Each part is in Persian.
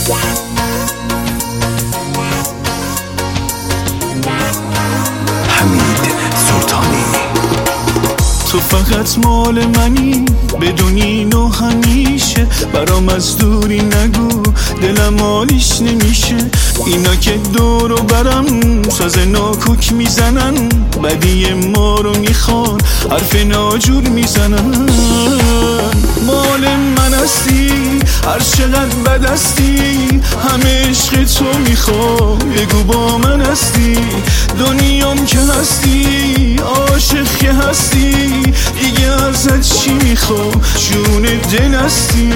حمید سلطانی. تو فقط مال منی، بدون اینو همیشه برام از دوری نگو، دلم حالیش نمیشه. اینا که دور و برم ساز ناکوک میزنن، بدی ما رو میخوان حرف ناجور میزنن. مال من هستی هر چقدر بد هستی، همه عشق تو میخوام بگو با من هستی. دنیام که هستی عاشق که هستی، دیگه ازت چی میخوام جون دل هستی.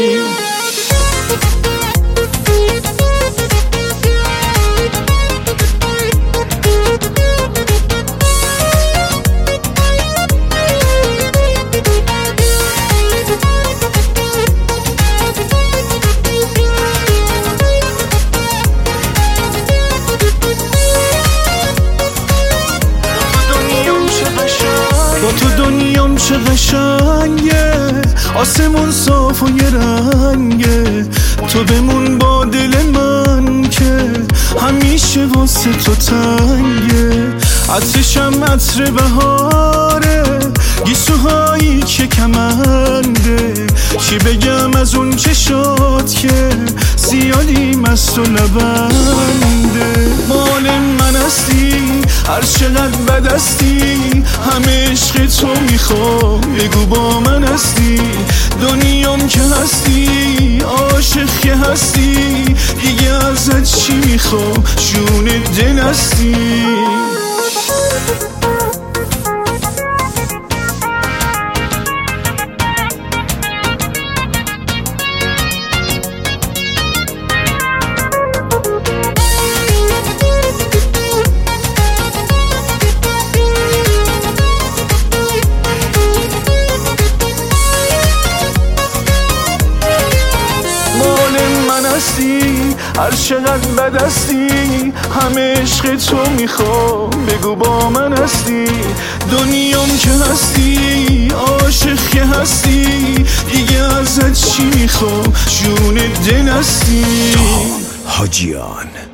با تو دنیام چه قشنگه، آسمون صاف و یه رنگه. تو بمون با دل من که همیشه واسه تو تنگه. عطرشم عطر بهاره، گیسوهایی که کمنده. چی بگم از اون چشات که زیادی مست و لبنده. مال من هستی هر چقدر بد هستی، همه عشق تو میخوام بگو با من هستی. دنیام که هستی عاشق که هستی، دیگه ازت چی میخوام جون دل هستی. هر چقدر بد هستی، همه عشق تو میخوام بگو با من هستی. دنیام که هستی عاشق که هستی، دیگه ازت چی میخوام جون دل هستی. حاجیان.